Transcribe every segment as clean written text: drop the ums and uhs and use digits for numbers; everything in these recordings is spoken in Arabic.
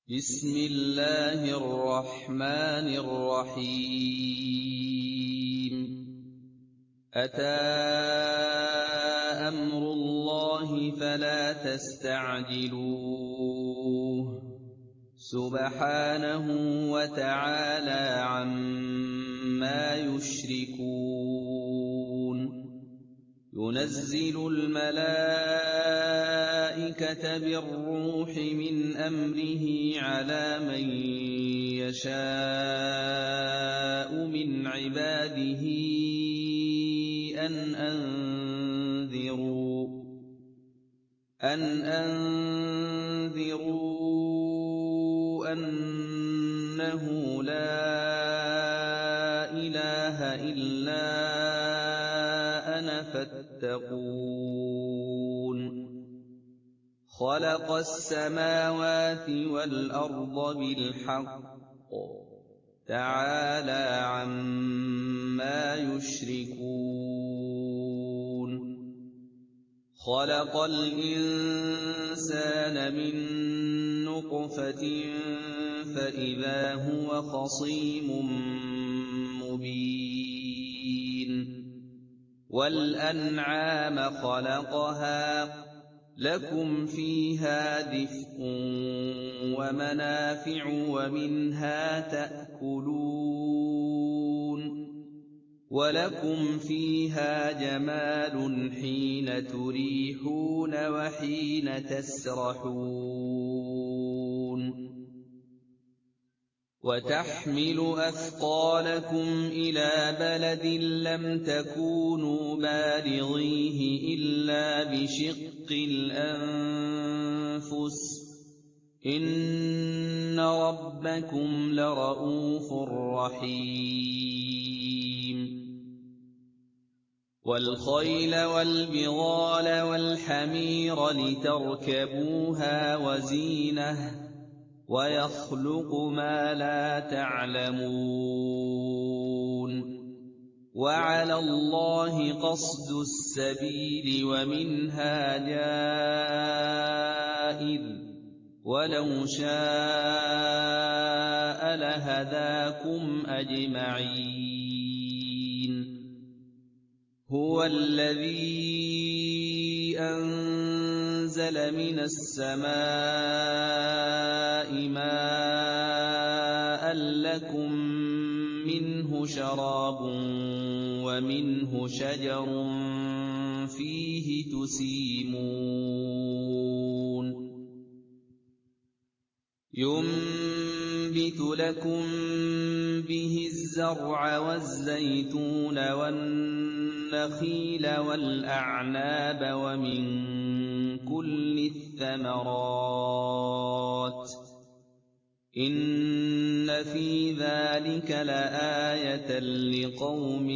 بسم الله الرحمن الرحيم أتى أمر الله فلا تستعجلوه سبحانه وتعالى عما يشركون ينزل الملائكة بالروح من أمره على من يشاء من عباده أن أنذروا أنه لا إله إلا أنا فاتقون خلق السماوات والأرض بالحق تعالى عما يشركون خلق الإنسان من نطفة فإذا هو خصيم مبين والأنعام خلقها لكم فيها دفء ومنافع ومنها تأكلون ولكم فيها جمال حين تريحون وحين تسرحون وتحمل أثقالكم إلى بلد لم تكونوا بالغيه إلا بشق الأنفس إن ربكم لرءوف رحيم والخيل والبغال والحمير لتركبوها وزينة ويخلق ما لا تعلمون وعلى الله قصد السبيل ومنها جائر ولو شاء لهداكم أجمعين هو الذي أنزل من السماء ماء لكم منه شراب ومنه شجر فيه تسيمون ينبت لكم به الزرع والزيتون والنخيل والأعناب ومن كل الثمرات إن في ذلك لآية لقوم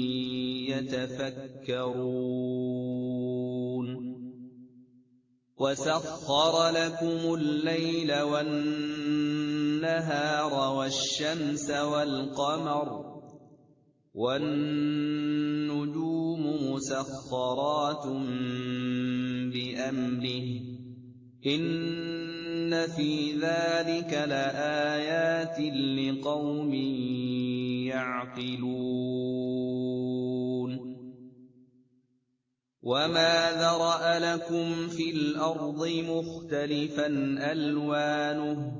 يتفكرون وسخر لكم الليل والنهار والشمس والقمر والنجوم مسخرات بأمره إن في ذلك لآيات لقوم يعقلون وما ذرأ لكم في الأرض مختلفا ألوانه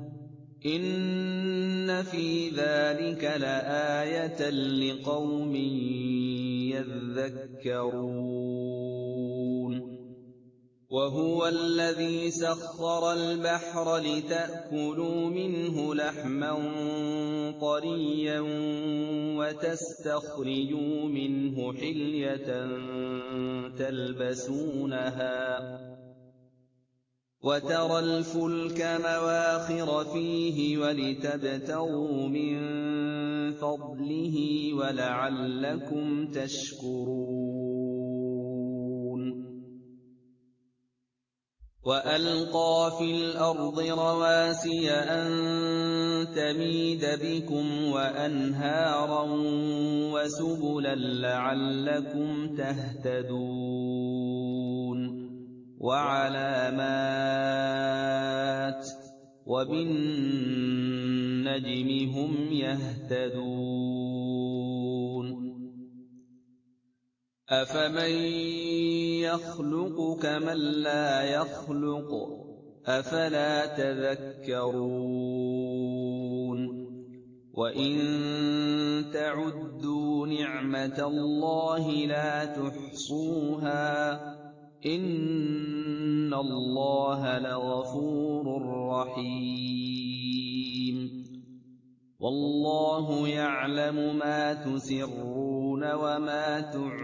إن في ذلك لآية لقوم يذكرون وهو الذي سخر البحر لتأكلوا منه لحما طريا وتستخرجوا منه حلية تلبسونها وترى الفلك مواخر فيه ولتبتغوا من فضله ولعلكم تشكرون وألقى في الأرض رواسي أن تميد بكم وأنهارا وسبلا لعلكم تهتدون وعلامات وَبِالنَّجْمِ هُمْ يَهْتَدُونَ أَفَمَن يَخْلُقُ كَمَن لَّا يَخْلُقُ ۗ أَفَلَا تَذَكَّرُونَ وَإِن تَعُدُّوا نِعْمَةَ اللَّهِ لَا تُحْصُوهَا ۗ إِنَّ اللَّهَ لَغَفُورٌ رَّحِيمٌ وَاللَّهُ يَعْلَمُ مَا تُسِرُّونَ وَمَا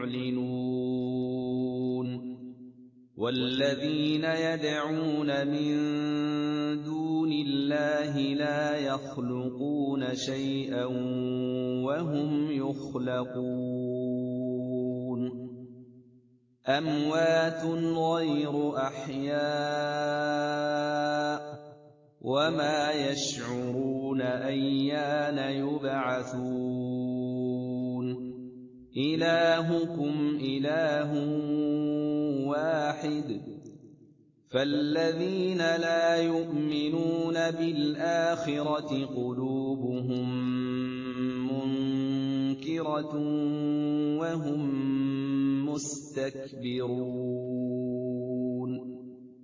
تُعْلِنُونَ وَالَّذِينَ يَدْعُونَ مِن دُونِ اللَّهِ لَا يَخْلُقُونَ شَيْئًا وَهُمْ يُخْلَقُونَ أَمْوَاتٌ غَيْرُ أَحْيَاءٍ وَمَا يَشْعُرُونَ أَيَّانَ يُبْعَثُونَ إِلَٰهُكُمْ إِلَٰهٌ وَاحِدٌ ۚ فَالَّذِينَ لَا يُؤْمِنُونَ بِالْآخِرَةِ قُلُوبُهُم مُّنكِرَةٌ وَهُم مُّسْتَكْبِرُونَ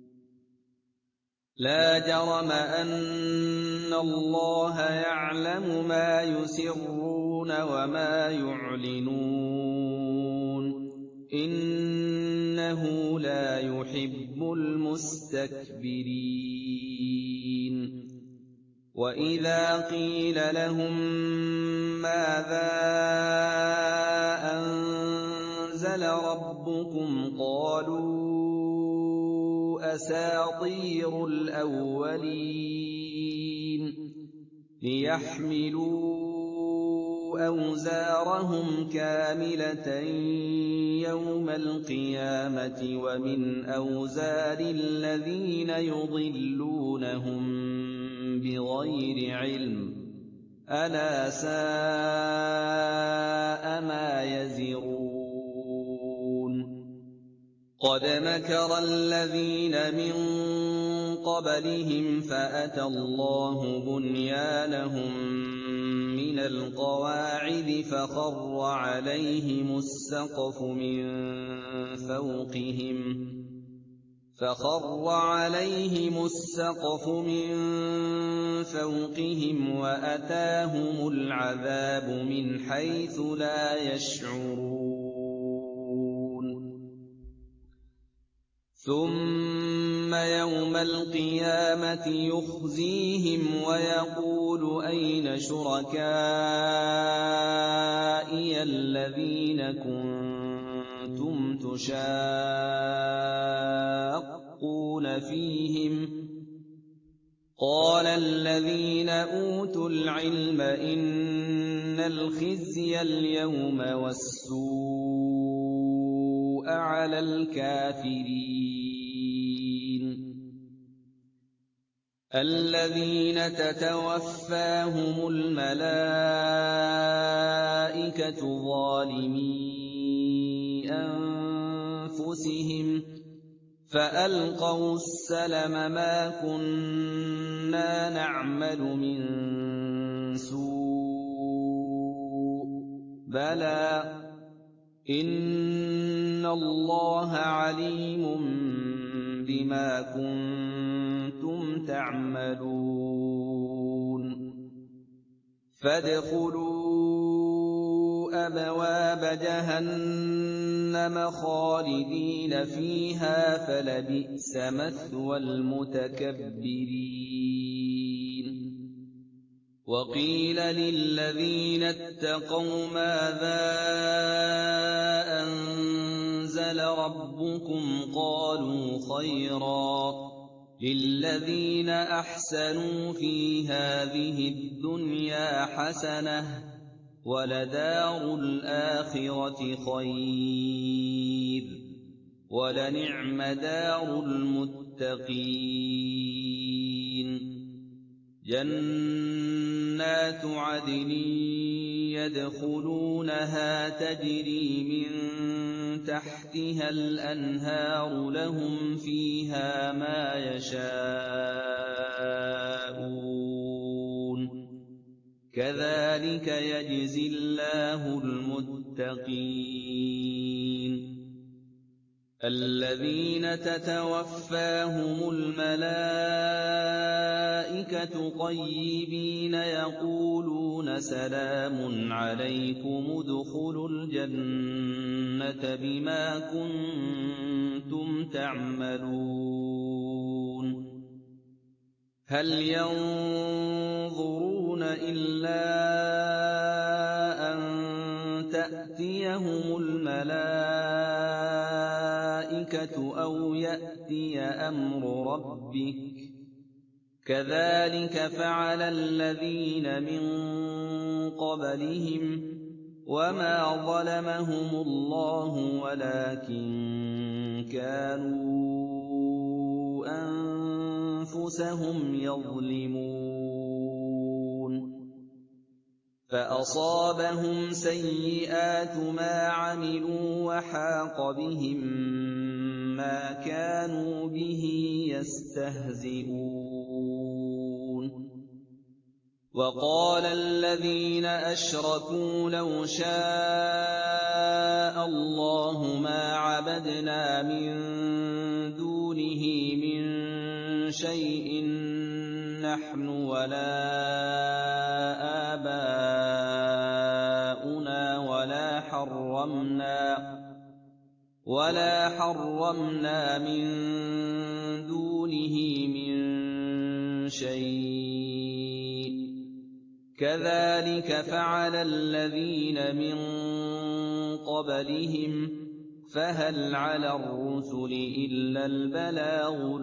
لَا جَرَمَ أَنَّ اللَّهَ يَعْلَمُ مَا يُسِرُّونَ وَمَا يُعْلِنُونَ ۚ إِنَّهُ لَا يُحِبُّ الْمُسْتَكْبِرِينَ وَإِذَا قِيلَ لَهُم مَّاذَا أَنزَلَ رَبُّكُمْ قَالُوا أَسَاطِيرُ الْأَوَّلِينَ لِيَحْمِلُوا أَوْزَارَهُمْ كَامِلَةً يَوْمَ الْقِيَامَةِ وَمِنْ أَوْزَارِ الَّذِينَ يُضِلُّونَهُم بِغَيْرِ عِلْمٍ ۗ أَلَا سَاءَ مَا يَزِرُونَ قَدْ مَكَرَ الَّذِينَ مِن قَبْلِهِمْ فَأَتَى اللَّهُ بُنْيَانَهُم مِّنَ الْقَوَاعِدِ فَخَرَّ عَلَيْهِمُ السَّقْفُ مِن فَوْقِهِمْ وَأَتَاهُمُ الْعَذَابُ مِنْ حَيْثُ لَا يَشْعُرُونَ ثُمَّ يَوْمَ الْقِيَامَةِ يُخْزِيهِمْ وَيَقُولُ أَيْنَ شُرَكَائِيَ الَّذِينَ كُنتُمْ تُشَاقُّونَ فِيهِمْ ۚ قَالَ الَّذِينَ أُوتُوا الْعِلْمَ إِنَّ الْخِزْيَ الْيَوْمَ وَالسُّوءَ عَلَى الْكَافِرِينَ الَّذِينَ تَتَوَفَّاهُمُ الْمَلَائِكَةُ ظَالِمِي أَنفُسِهِمْ فَأَلْقَوُا السَّلَمَ مَا كُنَّا نَعْمَلُ مِن سُوءٍ بَلَىٰ إِنَّ اللَّهَ عَلِيمٌ بِمَا كُنتُمْ تَعْمَلُونَ فَادْخُلُوا أَبْوَابَ جَهَنَّمَ خَالِدِينَ فِيهَا ۖ فَلَبِئْسَ مَثْوَى الْمُتَكَبِّرِينَ وَقِيلَ لِلَّذِينَ اتَّقَوْا مَاذَا أَنزَلَ رَبُّكُمْ ۚ قَالُوا خَيْرًا ۗ لِّلَّذِينَ أَحْسَنُوا فِي هَٰذِهِ الدُّنْيَا حَسَنَةٌ ۚ وَلَدَارُ الْآخِرَةِ خَيْرٌ ۚ وَلَنِعْمَ دَارُ الْمُتَّقِينَ جَنَّاتُ عَدْنٍ يَدْخُلُونَهَا تَجْرِي مِن تَحْتِهَا الْأَنْهَارُ ۖ لَهُمْ فِيهَا مَا يَشَاءُونَ كَذَٰلِكَ يَجْزِي اللَّهُ الْمُتَّقِينَ الَّذِينَ تَتَوَفَّاهُمُ الْمَلَائِكَةُ طَيِّبِينَ يَقُولُونَ سَلَامٌ عَلَيْكُمُ ادْخُلُوا الْجَنَّةَ بِمَا كُنتُمْ تَعْمَلُونَ هَلْ يَنظُرُونَ إِلَّا أَن تَأْتِيَهُمُ الْمَلَائِكَةُ أَوْ يَأْتِيَ أَمْرُ رَبِّكَ ۚ كَذَٰلِكَ فَعَلَ الَّذِينَ مِن قَبْلِهِمْ ۚ وَمَا ظَلَمَهُمُ اللَّهُ وَلَٰكِن كَانُوا أَنفُسَهُمْ يَظْلِمُونَ فَأَصَابَهُمْ سَيِّئَاتُ مَا عَمِلُوا وَحَاقَ بِهِم مَّا كَانُوا بِهِ يَسْتَهْزِئُونَ وَقَالَ الَّذِينَ أَشْرَكُوا لَوْ شَاءَ اللَّهُ مَا عَبَدْنَا مِن دُونِهِ مِن شَيْءٍ نَّحْنُ وَلَا آبَاؤُنَا وَلَا حَرَّمْنَا مِن دُونِهِ مِن شَيْءٍ ۚ كَذَٰلِكَ فَعَلَ الَّذِينَ مِن قَبْلِهِمْ ۚ فَهَلْ عَلَى الرُّسُلِ إِلَّا الْبَلَاغُ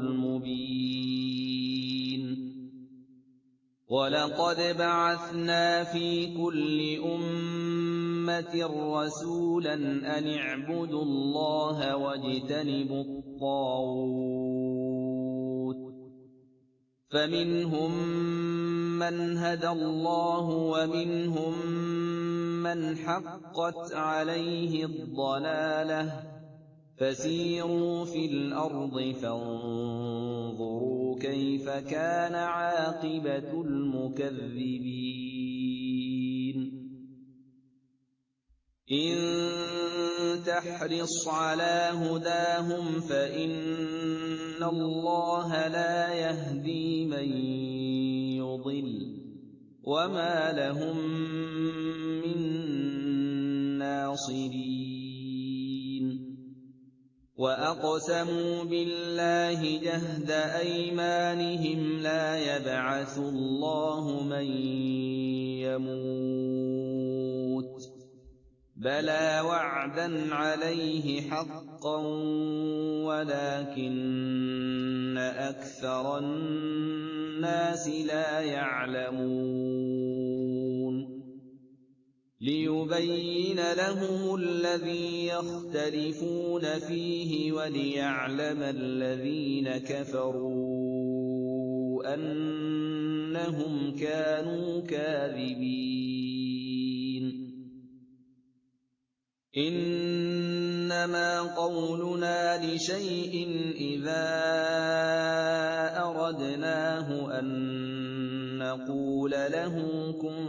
الْمُبِينُ وَلَقَدْ بَعَثْنَا فِي كُلِّ أُمَّةٍ رَّسُولًا أَنِ اعْبُدُوا اللَّهَ وَاجْتَنِبُوا الطَّاغُوتَ ۖ فَمِنْهُم مَّنْ هَدَى اللَّهُ وَمِنْهُم مَّنْ حَقَّتْ عَلَيْهِ الضَّلَالَةُ ۚ فَسِيرُوا فِي الْأَرْضِ فَانظُرُوا كَيْفَ كَانَ عَاقِبَةُ الْمُكَذِّبِينَ إِن تَحْرِصْ عَلَىٰ هُدَاهُمْ فَإِنَّ اللَّهَ لَا يَهْدِي مَن يُضِلُّ ۖ وَمَا لَهُم مِّن نَّاصِرِينَ وَأَقْسَمُوا بِاللَّهِ جَهْدَ أَيْمَانِهِمْ لَا يَبْعَثُ اللَّهُ مَن يَمُوتُ ۚ بَلَىٰ وَعْدًا عَلَيْهِ حَقًّا وَلَٰكِنَّ أَكْثَرَ النَّاسِ لَا يَعْلَمُونَ لِيُبَيِّنَ لَهُمُ الَّذِي يَخْتَلِفُونَ فِيهِ وَلِيَعْلَمَ الَّذِينَ كَفَرُوا أَنَّهُمْ كَانُوا كَاذِبِينَ إِنَّمَا قَوْلُنَا لِشَيْءٍ إِذَا أَرَدْنَاهُ أَن نَّقُولَ لَهُ كُن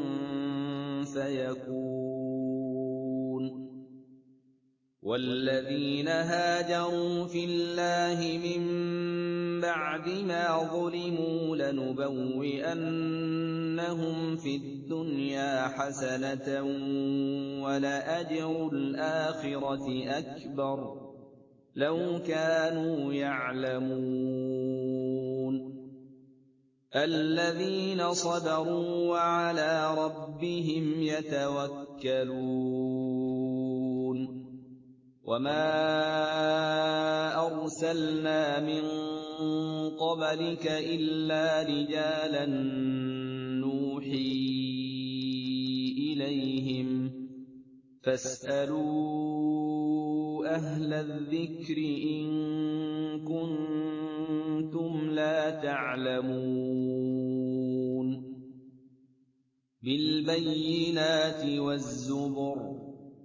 فَيَكُونُ وَالَّذِينَ هَاجَرُوا فِي اللَّهِ مِن بَعْدِ مَا ظُلِمُوا لَنُبَوِّئَنَّهُمْ فِي الدُّنْيَا حَسَنَةً ۖ وَلَأَجْرُ الْآخِرَةِ أَكْبَرُ ۚ لَوْ كَانُوا يَعْلَمُونَ الَّذِينَ صَبَرُوا وَعَلَىٰ رَبِّهِمْ يَتَوَكَّلُونَ وَمَا أَرْسَلْنَا مِن قَبْلِكَ إِلَّا رِجَالًا نُّوحِي إِلَيْهِمْ ۖ فَاسْأَلُوا أَهْلَ الذِّكْرِ إِن كُنتُمْ لَا تَعْلَمُونَ بِالْبَيِّنَاتِ وَالزُّبُرِ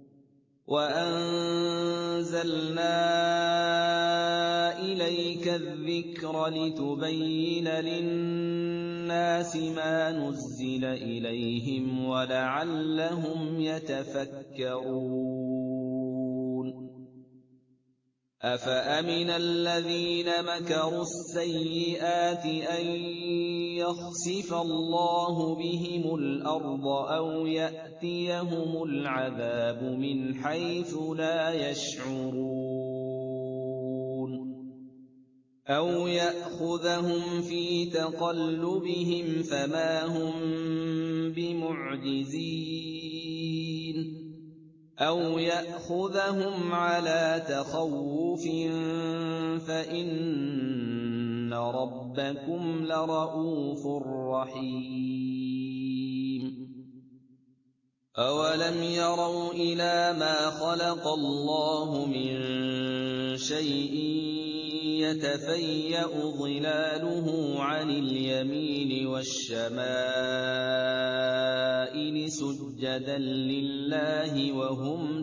وَأَنزَلْنَا إِلَيْكَ الذِّكْرَ لِتُبَيِّنَ لِلنَّاسِ النَّاسِ مَا نُزِّلَ إِلَيْهِمْ وَلَعَلَّهُمْ يَتَفَكَّرُونَ أَفَأَمِنَ الَّذِينَ مَكَرُوا السَّيِّئَاتِ أَن يَخْسِفَ اللَّهُ بِهِمُ الْأَرْضَ أَوْ يَأْتِيَهُمُ الْعَذَابُ مِنْ حَيْثُ لَا يَشْعُرُونَ أَوْ يَأْخُذَهُمْ فِي تَقَلُّبِهِمْ فَمَا هُم بِمُعْجِزِينَ أَوْ يَأْخُذَهُمْ عَلَىٰ تَخَوُّفٍ فَإِنَّ رَبَّكُمْ لَرَءُوفٌ رَّحِيمٌ أَوَلَمْ يَرَوْا إِلَىٰ مَا خَلَقَ اللَّهُ مِن شَيْءٍ يَتَفَيَّأُ ظِلَالُهُ عَنِ الْيَمِينِ وَالشَّمَائِلِ سُجَّدًا لِّلَّهِ وَهُمْ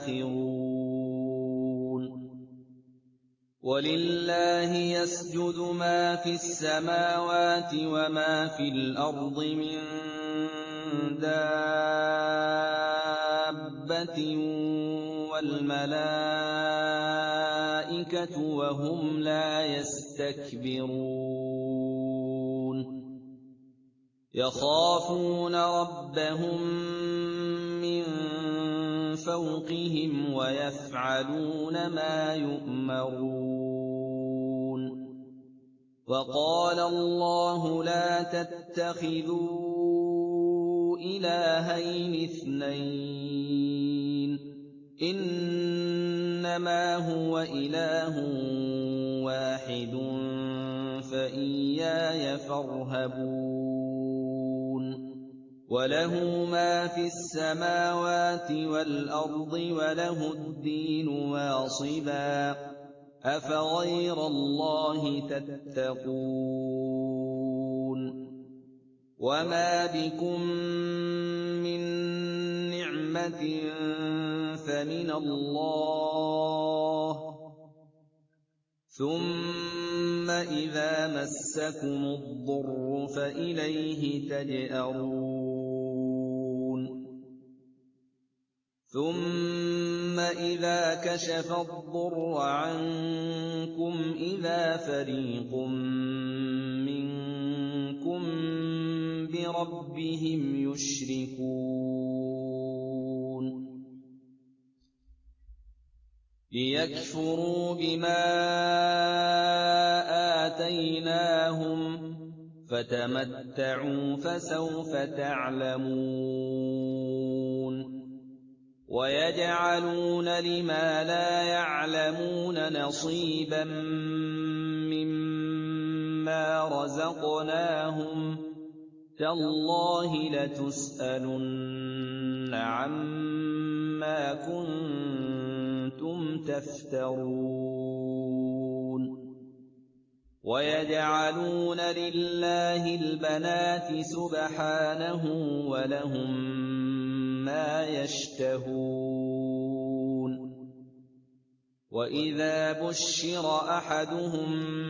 دَاخِرُونَ وَلِلَّهِ يَسْجُدُ مَا فِي السَّمَاوَاتِ وَمَا فِي الْأَرْضِ مِن دَابَّةٍ وَالْمَلَائِكَةُ وَهُمْ لَا يَسْتَكْبِرُونَ يَخَافُونَ رَبَّهُم مِّن فَوْقِهِمْ وَيَفْعَلُونَ مَا يُؤْمَرُونَ وَقَالَ اللَّهُ لَا تَتَّخِذُوا إِلَٰهَيْنِ اثْنَيْنِ إِنَّمَا هُوَ إِلَٰهٌ وَاحِدٌ فَإِيَّايَ فَارْهَبُونِ وَلَهُ مَا فِي السَّمَاوَاتِ وَالْأَرْضِ وَلَهُ الدِّينُ وَاصِبًا أَفَغَيْرَ اللَّهِ تَتَّقُونَ وَمَا بِكُم مِّن نِّعْمَةٍ فَمِنَ اللَّهِ ثُمَّ إِذَا مَسَّكُمُ الضُّرُّ فَإِلَيْهِ تَجْأَرُونَ ثُمَّ إِذَا كَشَفَ الضُّرَّ عَنكُمْ إِذَا فَرِيقٌ مِّنكُم بِرَبِّهِمْ يُشْرِكُونَ لِيَكْفُرُوا بِمَا آتَيْنَاهُمْ فَتَمَتَّعُوا فَسَوْفَ تَعْلَمُونَ وَيَجْعَلُونَ لِمَا لَا يَعْلَمُونَ نَصِيبًا مِّمَّا رَزَقْنَاهُمْ ۗ تَاللَّهِ لَتُسْأَلُنَّ عَمَّا كُنتُمْ تَفْتَرُونَ وَيَجْعَلُونَ لِلَّهِ الْبَنَاتِ سُبْحَانَهُ وَلَهُم مَّا يَشْتَهُونَ وَإِذَا بُشِّرَ أَحَدُهُم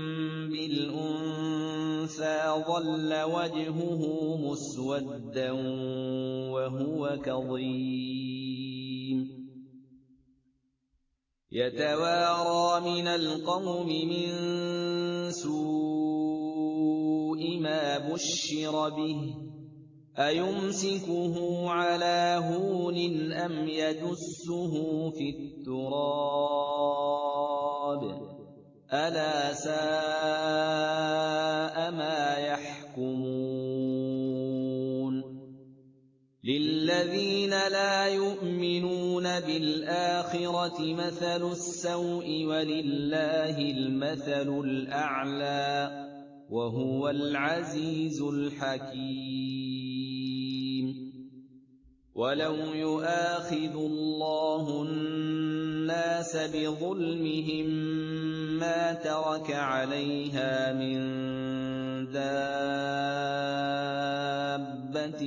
بِالْأُنثَىٰ ظَلَّ وَجْهُهُ مُسْوَدًّا وَهُوَ كَظِيمٌ يَتَوَارَىٰ مِنَ الْقَوْمِ مِن سُوءِ مَا بُشِّرَ بِهِ أَيُمْسِكُهُ عَلَىٰ هُونٍ أَمْ يَدُسُّهُ فِي التُّرَابِ ۗ أَلَا سَاءَ مَا يَحْكُمُونَ لِلَّذِينَ لَا يُؤْمِنُونَ بِالْآخِرَةِ مَثَلُ السَّوْءِ وَلِلَّهِ الْمَثَلُ الْأَعْلَىٰ ۚ وَهُوَ الْعَزِيزُ الْحَكِيمُ وَلَوْ يُؤَاخِذُ اللَّهُ النَّاسَ بِظُلْمِهِم مَّا تَرَكَ عَلَيْهَا مِن دَابَّةٍ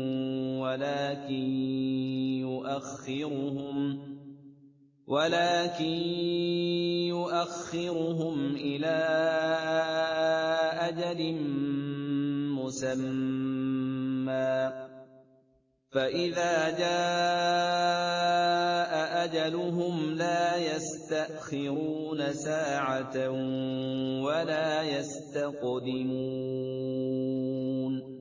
وَلَٰكِن يُؤَخِّرُهُمْ إِلَىٰ أَجَلٍ مُّسَمًّى مُّسَمًّى فَإِذَا جَاءَ أَجَلُهُمْ لَا يَسْتَأْخِرُونَ سَاعَةً وَلَا يَسْتَقْدِمُونَ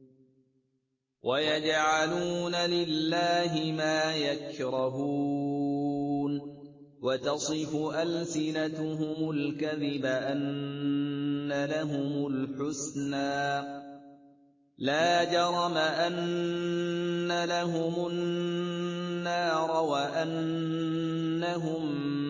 وَيَجْعَلُونَ لِلَّهِ مَا يَكْرَهُونَ وَتَصِفُ أَلْسِنَتُهُمُ الْكَذِبَ أَنَّ لَهُمُ الْحُسْنَىٰ لَا جَرَمَ أَنَّ لَهُمُ النَّارَ وَأَنَّهُم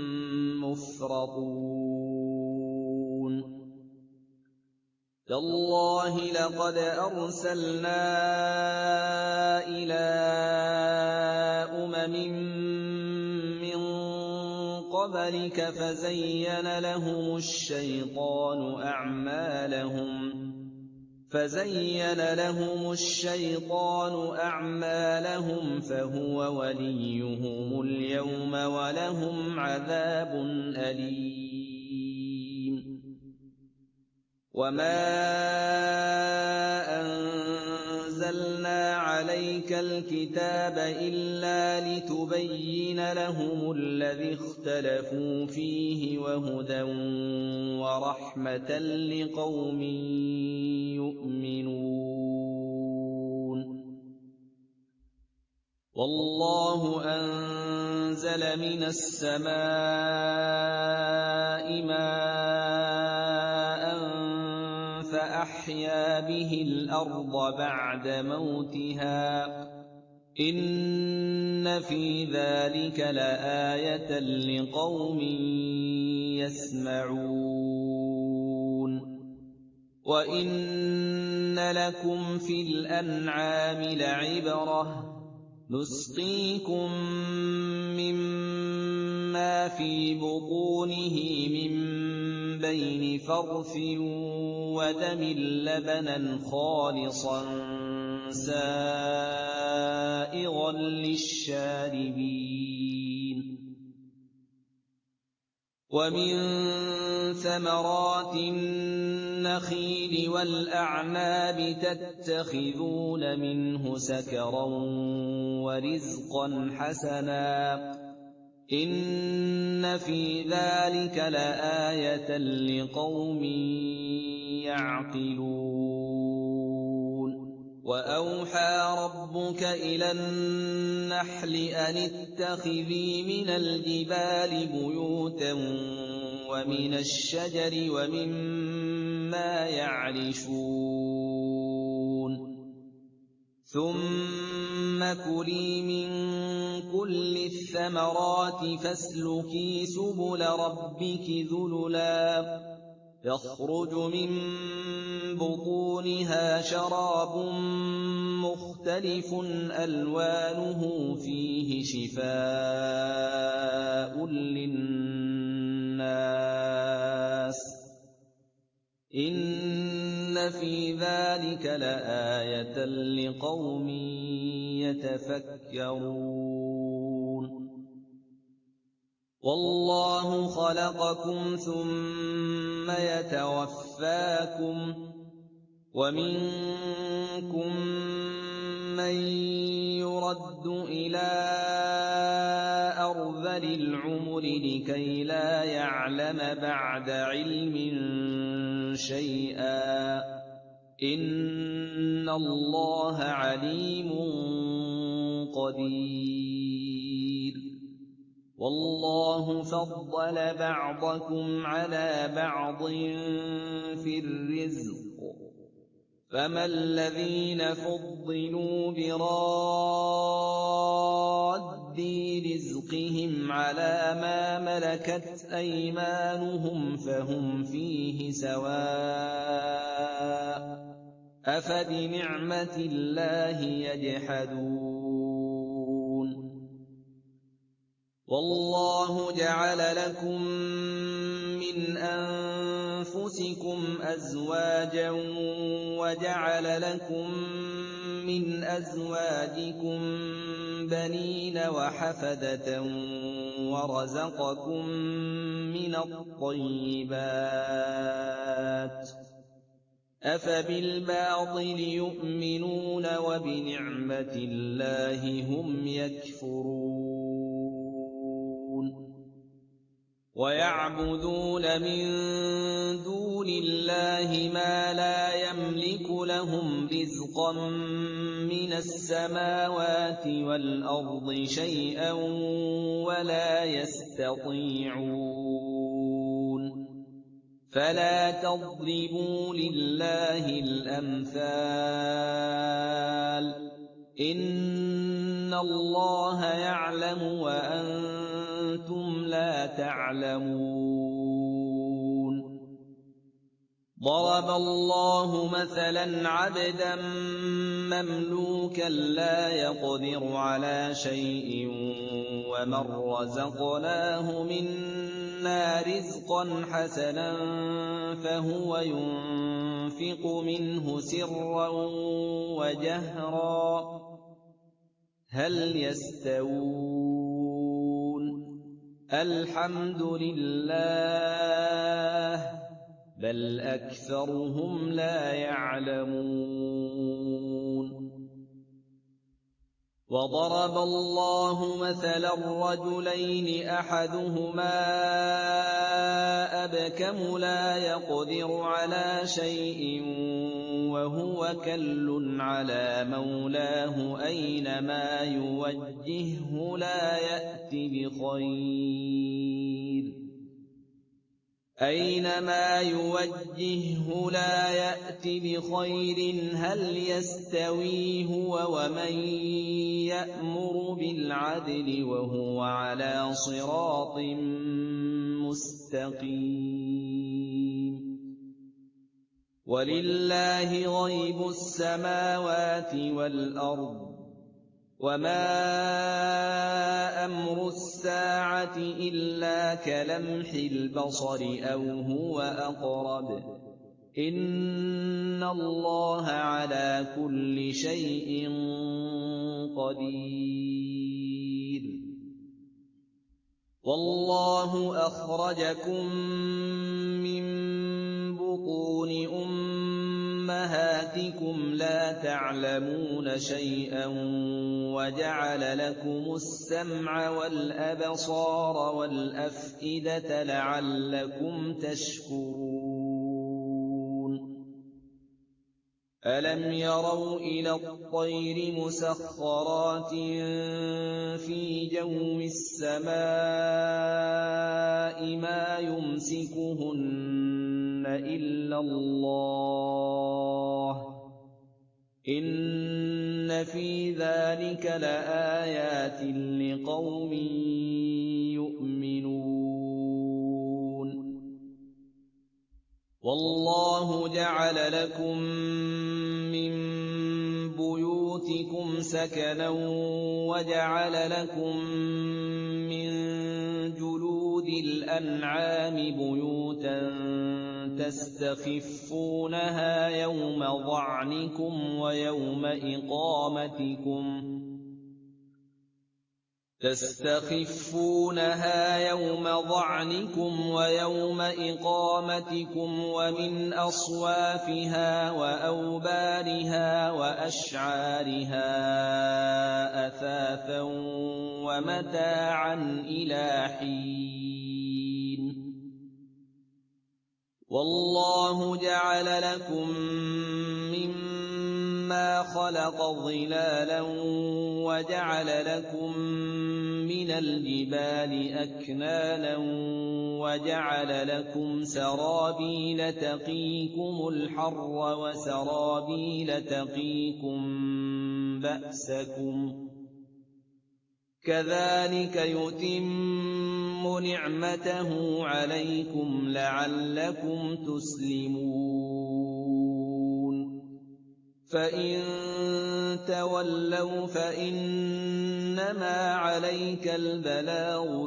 مُّفْرَطُونَ تَاللَّهِ لَقَدْ أَرْسَلْنَا إِلَىٰ أُمَمٍ مِّن قَبْلِكَ فَزَيَّنَ لَهُمُ الشَّيْطَانُ أَعْمَالَهُمْ فَهُوَ وَلِيُّهُمُ الْيَوْمَ وَلَهُمْ عَذَابٌ أَلِيمٌ وَمَا أَنزَلْنَا عَلَيْكَ الْكِتَابَ إِلَّا لِتُبَيِّنَ لَهُمُ الَّذِي اخْتَلَفُوا فِيهِ وَهُدًى وَرَحْمَةً لِّقَوْمٍ يُؤْمِنُونَ وَاللَّهُ أَنزَلَ مِنَ السَّمَاءِ مَاءً فَأَحْيَا بِهِ الْأَرْضَ بَعْدَ مَوْتِهَا ۚ إِنَّ فِي ذَٰلِكَ لَآيَةً لِّقَوْمٍ يَسْمَعُونَ وَإِنَّ لَكُمْ فِي الْأَنْعَامِ لَعِبْرَةً ۖ نُّسْقِيكُم مِّمَّا فِي بُطُونِهِ مِن بَيْنِ فَرْثٍ وَدَمٍ لَّبَنًا خَالِصًا سَائِغًا لِّلشَّارِبِينَ وَمِن ثَمَرَاتِ النَّخِيلِ وَالْأَعْنَابِ تَتَّخِذُونَ مِنْهُ سَكَرًا وَرِزْقًا حَسَنًا ۗ إِنَّ فِي ذَٰلِكَ لَآيَةً لِّقَوْمٍ يَعْقِلُونَ وَأَوْحَىٰ رَبُّكَ إِلَى النَّحْلِ أَنِ اتَّخِذِي مِنَ الْجِبَالِ بُيُوتًا وَمِنَ الشَّجَرِ وَمِمَّا يَعْرِشُونَ ثُمَّ كُلِي مِن كُلِّ الثَّمَرَاتِ فَاسْلُكِي سُبُلَ رَبِّكِ ذُلُلًا يَخْرُجُ مِن بُطُونِهَا شَرَابٌ مُّخْتَلِفٌ أَلْوَانُهُ فِيهِ شِفَاءٌ لِّلنَّاسِ ۗ إِنَّ فِي ذَٰلِكَ لَآيَةً لِّقَوْمٍ يَتَفَكَّرُونَ وَاللَّهُ خَلَقَكُمْ ثُمَّ يَتَوَفَّاكُمْ ۚ وَمِنكُم مَّن يُرَدُّ إِلَىٰ أَرْذَلِ الْعُمُرِ لِكَيْ لَا يَعْلَمَ بَعْدَ عِلْمٍ شَيْئًا ۚ إِنَّ اللَّهَ عَلِيمٌ قَدِيرٌ وَاللَّهُ فَضَّلَ بَعْضَكُمْ عَلَىٰ بَعْضٍ فِي الرِّزْقِ ۚ فَمَا الَّذِينَ فُضِّلُوا بِرَادِّي رِزْقِهِمْ عَلَىٰ مَا مَلَكَتْ أَيْمَانُهُمْ فَهُمْ فِيهِ سَوَاءٌ ۚ أَفَبِنِعْمَةِ اللَّهِ يَجْحَدُونَ وَاللَّهُ جَعَلَ لَكُم مِّنْ أَنفُسِكُمْ أَزْوَاجًا وَجَعَلَ لَكُم مِّنْ أَزْوَاجِكُم بَنِينَ وَحَفَدَةً وَرَزَقَكُم مِّنَ الطَّيِّبَاتِ ۚ أَفَبِالْبَاطِلِ يُؤْمِنُونَ وَبِنِعْمَةِ اللَّهِ هُمْ يَكْفُرُونَ وَيَعْبُدُونَ مِن دُونِ اللَّهِ مَا لَا يَمْلِكُ لَهُمْ رِزْقًا مِّنَ السَّمَاوَاتِ وَالْأَرْضِ شَيْئًا وَلَا يَسْتَطِيعُونَ فَلَا تَضْرِبُوا لِلَّهِ الْأَمْثَالَ ۚ إِنَّ اللَّهَ يَعْلَمُ وَأَنتُمْ لَا تَعْلَمُونَ ضَرَبَ اللَّهُ مَثَلًا عَبْدًا مَّمْلُوكًا لَّا يَقْدِرُ عَلَىٰ شَيْءٍ وَمَن رَّزَقْنَاهُ مِنَّا رِزْقًا حَسَنًا فَهُوَ يُنفِقُ مِنْهُ سِرًّا وَجَهْرًا ۖ هَلْ يَسْتَوُونَ ۚ الْحَمْدُ لِلَّهِ ۚ بَلْ أَكْثَرُهُمْ لَا يَعْلَمُونَ وَضَرَبَ اللَّهُ مَثَلًا رَّجُلَيْنِ أَحَدُهُمَا أَبْكَمُ لَا يَقْدِرُ عَلَىٰ شَيْءٍ وَهُوَ كَلٌّ عَلَىٰ مَوْلَاهُ أَيْنَمَا يُوَجِّههُّ لَا يَأْتِ بِخَيْرٍ ۖ هَلْ يَسْتَوِي هُوَ وَمَن يَأْمُرُ بِالْعَدْلِ وَهُوَ عَلَىٰ صِرَاطٍ مُّسْتَقِيمٍ وَلِلَّهِ غَيْبُ السَّمَاوَاتِ وَالْأَرْضِ ۚ وَمَا أَمْرُ السَّاعَةِ إِلَّا كَلَمْحِ الْبَصَرِ أَوْ هُوَ أَقْرَبُ ۚ إِنَّ اللَّهَ عَلَىٰ كُلِّ شَيْءٍ قَدِيرٌ وَاللَّهُ أَخْرَجَكُم مِّن بُطُونِ أُمَّهَاتِكُمْ لَا تَعْلَمُونَ شَيْئًا وَجَعَلَ لَكُمُ السَّمْعَ وَالْأَبْصَارَ وَالْأَفْئِدَةَ لَعَلَّكُمْ تَشْكُرُونَ أَلَمْ يَرَوْا إِلَى الطَّيْرِ مُسَخَّرَاتٍ فِي جَوِّ السَّمَاءِ مَا يُمْسِكُهُنَّ إِلَّا اللَّهُ ۗ إِنَّ فِي ذَٰلِكَ لَآيَاتٍ لِّقَوْمٍ يُؤْمِنُونَ وَاللَّهُ جَعَلَ لَكُم مِّن بُيُوتِكُمْ سَكَنًا وَجَعَلَ لَكُم مِّن جُلُودِ الْأَنْعَامِ بُيُوتًا تَسْتَخِفُّونَهَا يَوْمَ ظَعْنِكُمْ وَيَوْمَ إِقَامَتِكُمْ وَمِنْ أَصْوَافِهَا وَأَوْبَارِهَا وَأَشْعَارِهَا أَثَاثًا وَمَتَاعًا إِلَىٰ حِينٍ وَاللَّهُ جَعَلَ لَكُم مِّمَّا خَلَقَ ظِلَالًا وَجَعَلَ لَكُم مِّنَ الْجِبَالِ أَكْنَانًا وَجَعَلَ لَكُمْ سَرَابِيلَ تَقِيكُمُ الْحَرَّ وَسَرَابِيلَ تَقِيكُم بَأْسَكُمْ ۚ كَذَٰلِكَ يُتِمُّ نِعْمَتَهُ عَلَيْكُمْ لَعَلَّكُمْ تُسْلِمُونَ فَإِن تَوَلَّوْا فَإِنَّمَا عَلَيْكَ الْبَلَاغُ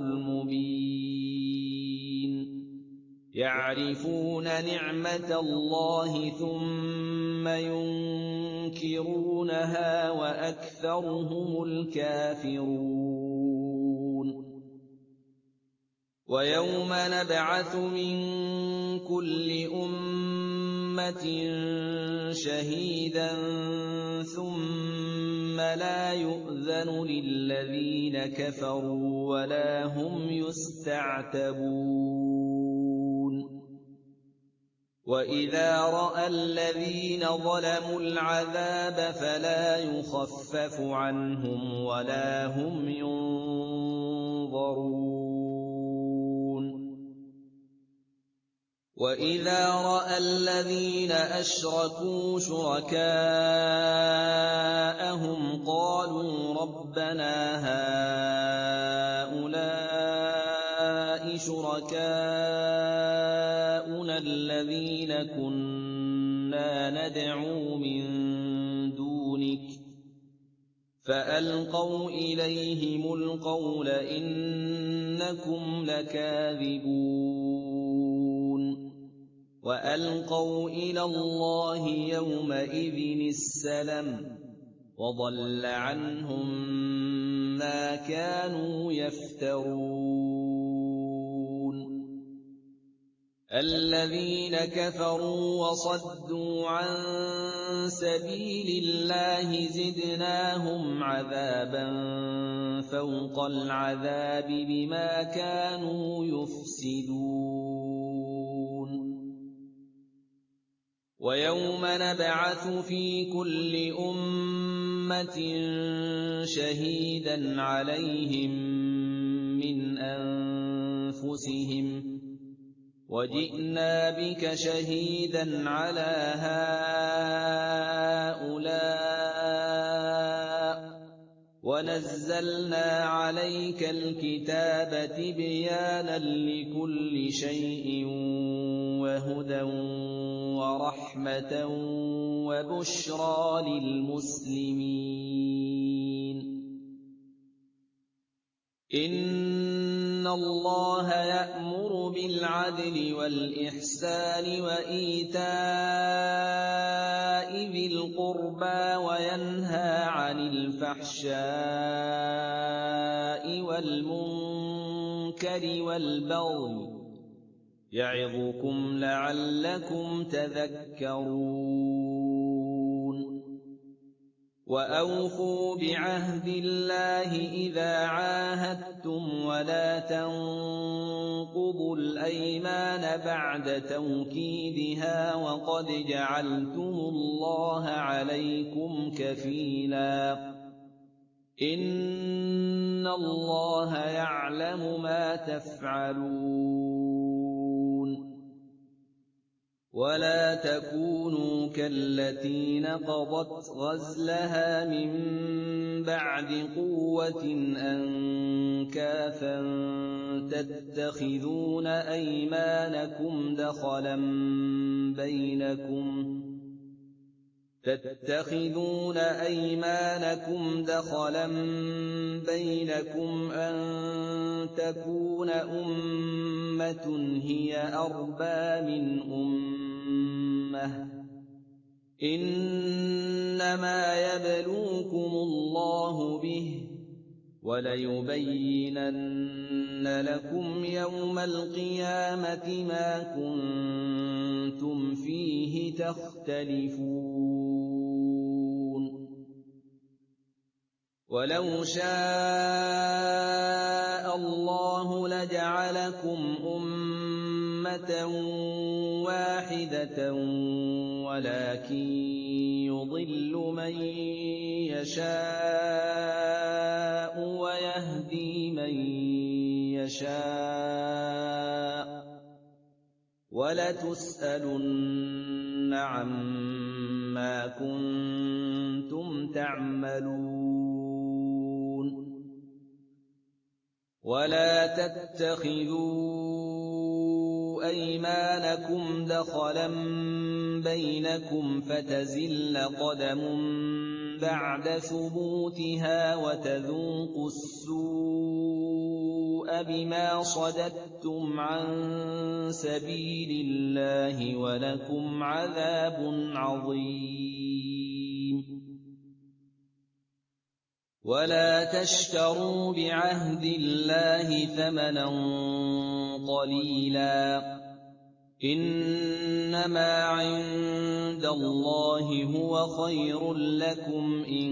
الْمُبِينُ يَعْرِفُونَ نِعْمَتَ اللَّهِ ثُمَّ يُنكِرُونَهَا وَأَكْثَرُهُمُ الْكَافِرُونَ وَيَوْمَ نَبْعَثُ مِن كُلِّ أُمَّةٍ أُمَّةٍ شَهِيدًا ثُمَّ لَا يُؤْذَنُ لِلَّذِينَ كَفَرُوا وَلَا هُمْ يُسْتَعْتَبُونَ وَإِذَا رَأَى الَّذِينَ ظَلَمُوا الْعَذَابَ فَلَا يُخَفَّفُ عَنْهُمْ وَلَا هُمْ يُنظَرُونَ وَإِذَا رَأَى الَّذِينَ أَشْرَكُوا شُرَكَاءَهُمْ قَالُوا رَبَّنَا هَٰؤُلَاءِ شُرَكَاؤُنَا الَّذِينَ كُنَّا نَدْعُو مِن دُونِكَ فَأَلْقَوْا إِلَيْهِمُ الْقَوْلَ إِنَّكُمْ لَكَاذِبُونَ وَأَلْقَوْا إِلَى اللَّهِ يَوْمَئِذٍ السَّلَمَ وَضَلَّ عَنْهُم مَّا كَانُوا يَفْتَرُونَ الَّذِينَ كَفَرُوا وَصَدُّوا عَن سَبِيلِ اللَّهِ زِدْنَاهُمْ عَذَابًا فَوْقَ الْعَذَابِ بِمَا كَانُوا يُفْسِدُونَ وَيَوْمَ نَبْعَثُ فِي كُلِّ أُمَّةٍ شَهِيدًا عَلَيْهِم مِّنْ أَنفُسِهِمْ وَجِئْنَا بِكَ شَهِيدًا عَلَىٰ هَٰؤُلَاءِ وَنَزَّلْنَا عَلَيْكَ الْكِتَابَ تِبْيَانًا لِّكُلِّ شَيْءٍ وَهُدًى وَرَحْمَةً وَبُشْرَىٰ لِلْمُسْلِمِينَ إِنَّ اللَّهَ يَأْمُرُ بِالْعَدْلِ وَالْإِحْسَانِ وَإِيتَاءِ ذِي الْقُرْبَىٰ وَيَنْهَىٰ عَنِ الْفَحْشَاءِ وَالْمُنكَرِ وَالْبَغْيِ يَعِظُكُمْ لَعَلَّكُمْ تَذَكَّرُونَ وَأَوْفُوا بِعَهْدِ اللَّهِ إِذَا عَاهَدتُّمْ وَلَا تَنقُضُوا الْأَيْمَانَ بَعْدَ تَوْكِيدِهَا وَقَدْ جَعَلْتُمُ اللَّهَ عَلَيْكُمْ كَفِيلًا إِنَّ اللَّهَ يَعْلَمُ مَا تَفْعَلُونَ وَلَا تَكُونُوا كَالَّتِي نَقَضَتْ غَزْلَهَا مِن بَعْدِ قُوَّةٍ أَنكَاثًا تَتَّخِذُونَ أَيْمَانَكُمْ دَخَلًا بَيْنَكُمْ أَن تَكُونَ أُمَّةٌ هِيَ أَرْبَىٰ مِنْ أُمَّةٍ ۚ إِنَّمَا يَبْلُوكُمُ اللَّهُ بِهِ ۚ وَلَيُبَيِّنَنَّ لَكُمْ يَوْمَ الْقِيَامَةِ مَا كُنتُمْ فِيهِ تَخْتَلِفُونَ وَلَوْ شَاءَ اللَّهُ لَجَعَلَكُمْ أُمَّةً وَاحِدَةً وَلَٰكِن يُضِلُّ مَن يَشَاءُ وَيَهْدِي مَن يَشَاءُ ۚ وَلَتُسْأَلُنَّ عَمَّا كُنتُمْ تَعْمَلُونَ وَلَا تَتَّخِذُوا أَيْمَانَكُمْ دَخَلًا بَيْنَكُمْ فَتَزِلَّ قَدَمٌ بَعْدَ ثُبُوتِهَا وَتَذُوقُوا السُّوءَ بِمَا صَدَدتُّمْ عَن سَبِيلِ اللَّهِ وَلَكُمْ عَذَابٌ عَظِيمٌ وَلَا تَشْتَرُوا بِعَهْدِ اللَّهِ ثَمَنًا قَلِيلًا ۚ إِنَّمَا عِندَ اللَّهِ هُوَ خَيْرٌ لَّكُمْ إِن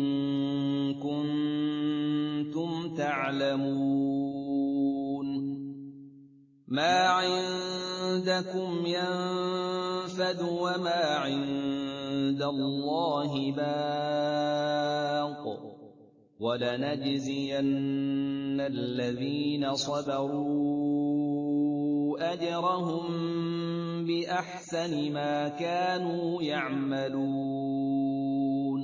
كُنتُمْ تَعْلَمُونَ مَا عِندَكُمْ يَنفَدُ وَمَا عِندَ اللَّهِ بَاقٍ ۗ وَلَنَجْزِيَنَّ الَّذِينَ صَبَرُوا أَجْرَهُم بِأَحْسَنِ مَا كَانُوا يَعْمَلُونَ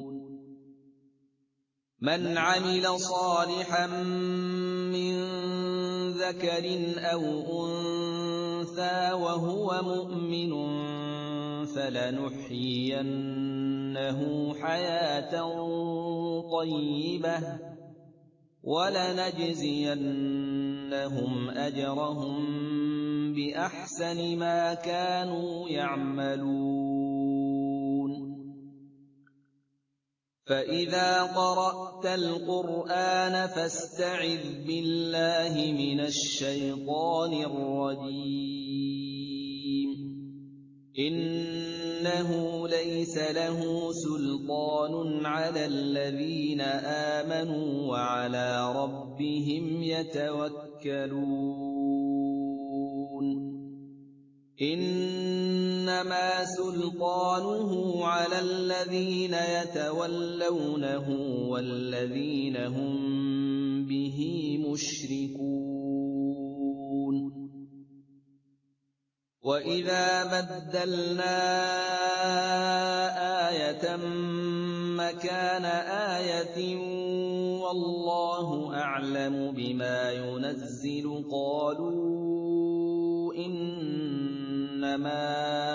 مَنْ عَمِلَ صَالِحًا مِّن ذَكَرٍ أَوْ أُنثَىٰ وَهُوَ مُؤْمِنٌ فَلَنُحْيِيَنَّهُ حَيَاةً طَيِّبَةً وَلَنَجْزِيَنَّهُمْ أَجْرَهُم بِأَحْسَنِ مَا كَانُوا يَعْمَلُونَ فَإِذَا قَرَأْتَ الْقُرْآنَ فَاسْتَعِذْ بِاللَّهِ مِنَ الشَّيْطَانِ الرَّجِيمِ إِنَّهُ لَيْسَ لَهُ سُلْطَانٌ عَلَى الَّذِينَ آمَنُوا وَعَلَىٰ رَبِّهِمْ يَتَوَكَّلُونَ إِنَّمَا سُلْطَانُهُ عَلَى الَّذِينَ يَتَوَلَّوْنَهُ وَالَّذِينَ هُم بِهِ مُشْرِكُونَ وَإِذَا بَدَّلْنَا آيَةً مَّكَانَ آيَةٍ وَاللَّهُ أَعْلَمُ بِمَا يُنَزِّلُ قَالُوا إِنَّمَا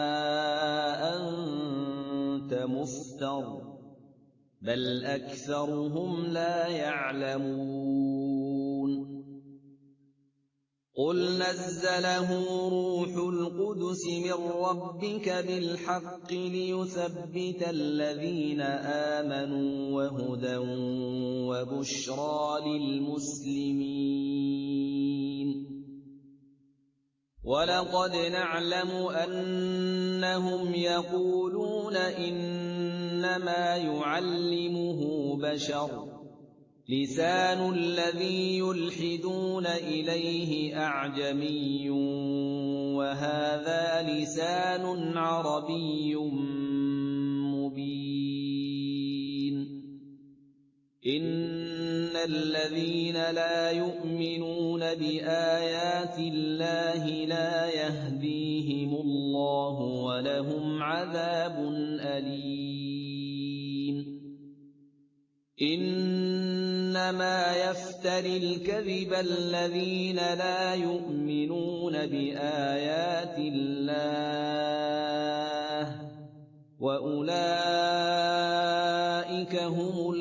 أَنتَ مُفْتَرٍ ۚ بَلْ أَكْثَرُهُمْ لَا يَعْلَمُونَ قُلْ نَزَّلَهُ رُوحُ الْقُدُسِ مِن رَّبِّكَ بِالْحَقِّ لِيُثَبِّتَ الَّذِينَ آمَنُوا وَهُدًى وَبُشْرَىٰ لِلْمُسْلِمِينَ وَلَقَدْ نَعْلَمُ أَنَّهُمْ يَقُولُونَ إِنَّمَا يُعَلِّمُهُ بَشَرٌ ۗ لِّسَانُ الَّذِي يُلْحِدُونَ إِلَيْهِ أَعْجَمِيٌّ وَهَٰذَا لِسَانٌ عَرَبِيٌّ مُّبِينٌ إِنَّ الَّذِينَ لَا يُؤْمِنُونَ بِآيَاتِ اللَّهِ لَا يَهْدِيهِمُ اللَّهُ وَلَهُمْ عَذَابٌ أَلِيمٌ إِنَّمَا يَفْتَرِي الْكَذِبَ الَّذِينَ لَا يُؤْمِنُونَ بِآيَاتِ اللَّهِ ۖ وَأُولَٰئِكَ هُمُ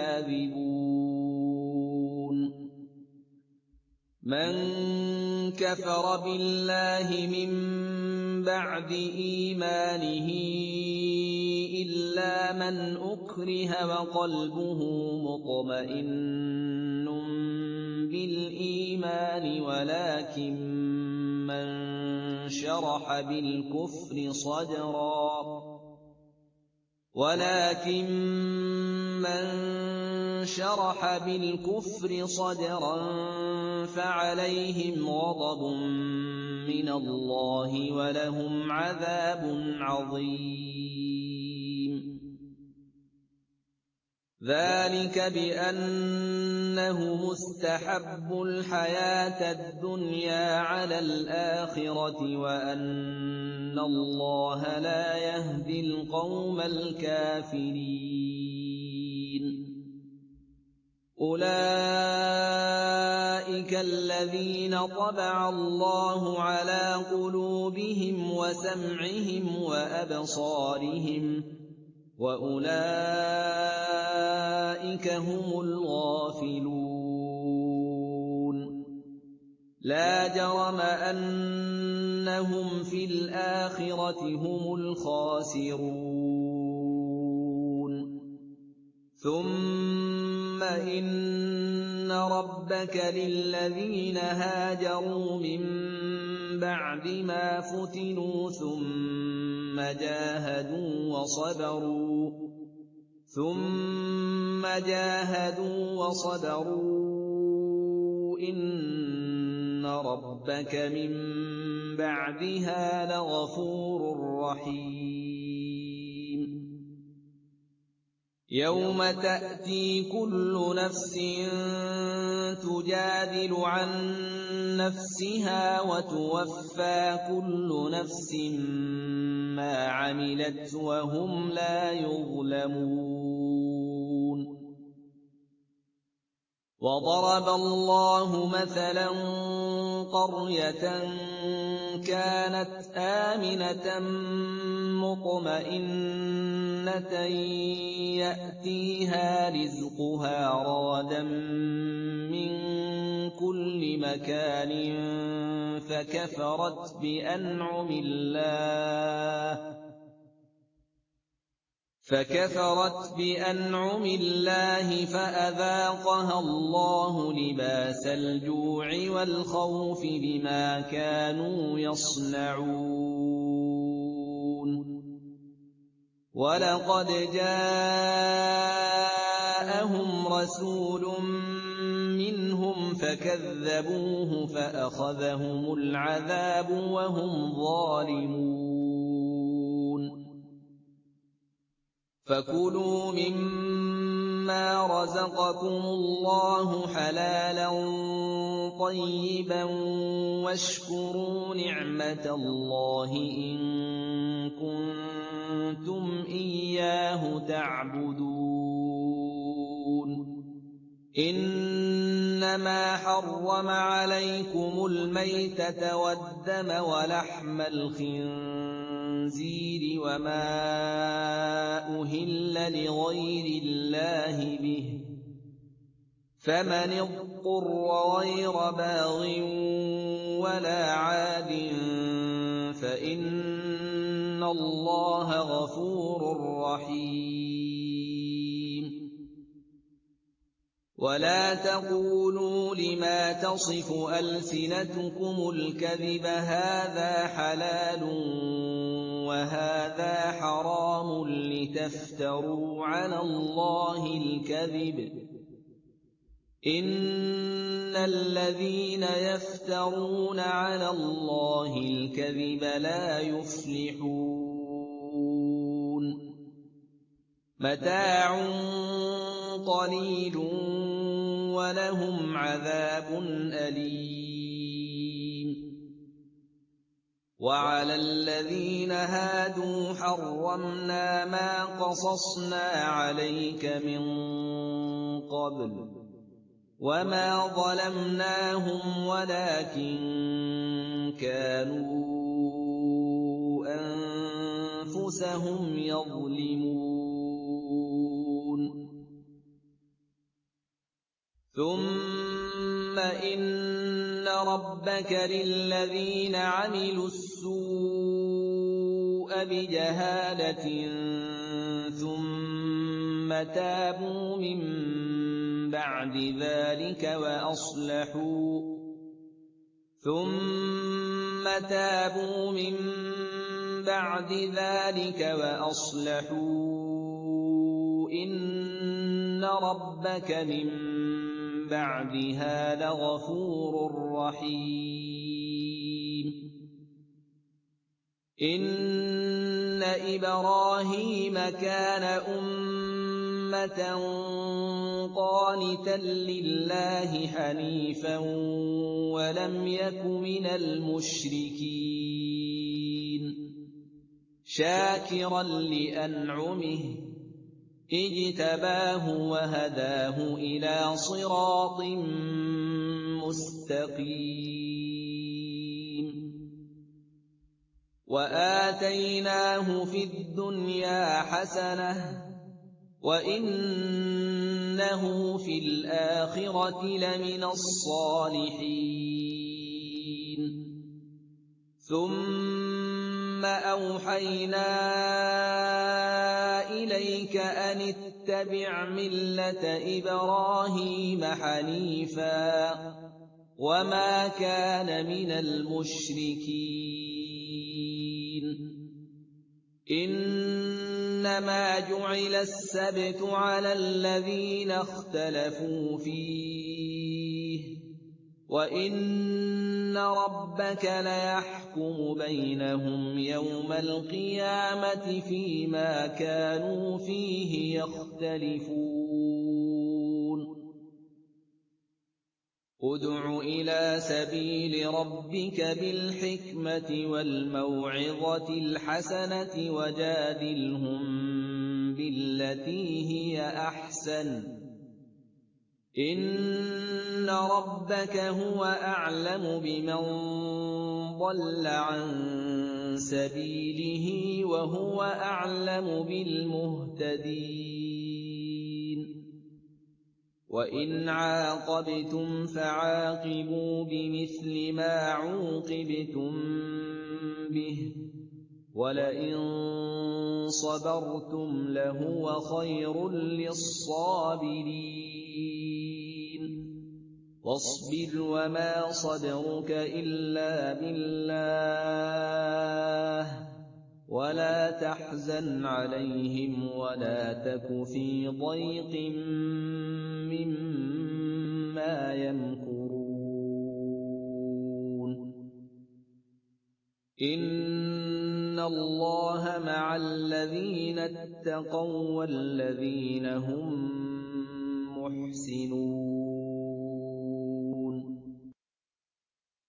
الْكَاذِبُونَ مَن كَفَرَ بِاللَّهِ مِن بَعْدِ إِيمَانِهِ إِلَّا مَنْ أُكْرِهَ وَقَلْبُهُ مُطْمَئِنٌّ بِالْإِيمَانِ وَلَٰكِن مَّن شَرَحَ بِالْكُفْرِ صَدْرًا فَعَلَيْهِمْ غَضَبٌ مِّنَ اللَّهِ وَلَهُمْ عَذَابٌ عَظِيمٌ ذَٰلِكَ بِأَنَّهُمُ اسْتَحَبُّوا الْحَيَاةَ الدُّنْيَا عَلَى الْآخِرَةِ وَأَنَّ اللَّهَ لَا يَهْدِي الْقَوْمَ الْكَافِرِينَ أُولَٰئِكَ الَّذِينَ طَبَعَ اللَّهُ عَلَىٰ قُلُوبِهِمْ وَسَمْعِهِمْ وَأَبْصَارِهِمْ ۖ وَأُولَٰئِكَ هُمُ الْغَافِلُونَ لَا جَرَمَ أَنَّهُمْ فِي الْآخِرَةِ هُمُ الْخَاسِرُونَ ثُمَّ إِنَّ رَبَّكَ لِلَّذِينَ هَاجَرُوا مِن بَعْدِ مَا فُتِنُوا ثُمَّ جَاهَدُوا وَصَبَرُوا إِنَّ رَبَّكَ مِن بَعْدِهَا لَغَفُورٌ رَّحِيمٌ يَوْمَ تَأْتِي كُلُّ نَفْسٍ تُجَادِلُ عَن نَّفْسِهَا وَتُوَفَّىٰ كُلُّ نَفْسٍ مَّا عَمِلَتْ وَهُمْ لَا يُظْلَمُونَ وَضَرَبَ اللَّهُ مَثَلًا قَرْيَةً كَانَتْ آمِنَةً مُّطْمَئِنَّةً يَأْتِيهَا رِزْقُهَا رَغَدًا مِّن كُلِّ مَكَانٍ فَكَفَرَتْ بِأَنْعُمِ اللَّهِ فَأَذَاقَهَا اللَّهُ لِبَاسَ الْجُوعِ وَالْخَوْفِ بِمَا كَانُوا يَصْنَعُونَ وَلَقَدْ جَاءَهُمْ رَسُولٌ مِّنْهُمْ فَكَذَّبُوهُ فَأَخَذَهُمُ الْعَذَابُ وَهُمْ ظَالِمُونَ فَكُلُوا مِمَّا رَزَقَكُمُ اللَّهُ حَلَالًا طَيِّبًا وَاشْكُرُوا نِعْمَتَ اللَّهِ إِن كُنتُمْ إِيَّاهُ تَعْبُدُونَ إِنَّمَا حَرَّمَ عَلَيْكُمُ الْمَيْتَةَ وَالدَّمَ وَلَحْمَ الْخِنزِيرِ وَمَا أُهِلَّ لِغَيْرِ اللَّهِ بِهِ ۖ فَمَنِ اضْطُرَّ غَيْرَ بَاغٍ وَلَا عَادٍ فَإِنَّ اللَّهَ غَفُورٌ رَّحِيمٌ وَلَا تَقُولُوا لِمَا تَصِفُ أَلْسِنَتُكُمُ الْكَذِبَ هَٰذَا حَلَالٌ وَهَٰذَا حَرَامٌ لِّتَفْتَرُوا عَلَى اللَّهِ الْكَذِبَ ۚ إِنَّ الَّذِينَ يَفْتَرُونَ عَلَى اللَّهِ الْكَذِبَ لَا يُفْلِحُونَ مَتَاعٌ قَلِيلٌ وَلَهُمْ عَذَابٌ أَلِيمٌ وَعَلَى الَّذِينَ هَادُوا حَرَّمْنَا مَا قَصَصْنَا عَلَيْكَ مِن قَبْلُ وَمَا ظَلَمْنَاهُمْ وَلَٰكِن كَانُوا أَنفُسَهُمْ يَظْلِمُونَ ثُمَّ إِنَّ رَبَّكَ لِلَّذِينَ عَمِلُوا السُّوءَ بِجَهَالَةٍ ثُمَّ تَابُوا مِن بَعْدِ ذَٰلِكَ وَأَصْلَحُوا إِنَّ رَبَّكَ مِن بَعْدِهَا لَغَفُورٌ رَّحِيمٌ إِنَّ إِبْرَاهِيمَ كَانَ أُمَّةً قَانِتًا لِّلَّهِ حَنِيفًا وَلَمْ يَكُ مِنَ الْمُشْرِكِينَ شَاكِرًا لِّأَنْعُمِهِ اجْتَبَاهُ وَهَدَاهُ إِلَىٰ صِرَاطٍ مُّسْتَقِيمٍ وَآتَيْنَاهُ فِي الدُّنْيَا حَسَنَةً وَإِنَّهُ فِي الْآخِرَةِ لَمِنَ الصَّالِحِينَ ثُمَّ أَوْحَيْنَا إِلَيْكَ أَنِ اتَّبِعْ مِلَّةَ إِبْرَاهِيمَ حَنِيفًا وَمَا كَانَ مِنَ الْمُشْرِكِينَ إِنَّمَا جُعِلَ السَّبْتُ عَلَى الَّذِينَ اخْتَلَفُوا فِيهِ ۚ وَإِنَّ رَبَّكَ لَيَحْكُمُ بَيْنَهُمْ يَوْمَ الْقِيَامَةِ فِيمَا كَانُوا فِيهِ يَخْتَلِفُونَ ادْعُ إِلَىٰ سَبِيلِ رَبِّكَ بِالْحِكْمَةِ وَالْمَوْعِظَةِ الْحَسَنَةِ وَجَادِلْهُم بِالَّتِي هِيَ أَحْسَنُ ۚ إِنَّ رَبَّكَ هُوَ أَعْلَمُ بِمَن ضَلَّ عَن سَبِيلِهِ وَهُوَ أَعْلَمُ بِالْمُهْتَدِينَ وَإِنْ عَاقَبْتُمْ فَعَاقِبُوا بِمِثْلِ مَا عُوقِبْتُم بِهِ ۖ وَلَئِن صَبَرْتُمْ لَهُوَ خَيْرٌ لِّلصَّابِرِينَ وَاصْبِرْ وَمَا صَبْرُكَ إِلَّا بِاللَّهِ ۚ وَلَا تَحْزَنْ عَلَيْهِمْ وَلَا تَكُ فِي ضَيْقٍ مِّمَّا يَمْكُرُونَ إِنَّ اللَّهَ مَعَ الَّذِينَ اتَّقَوا وَّالَّذِينَ هُم مُّحْسِنُونَ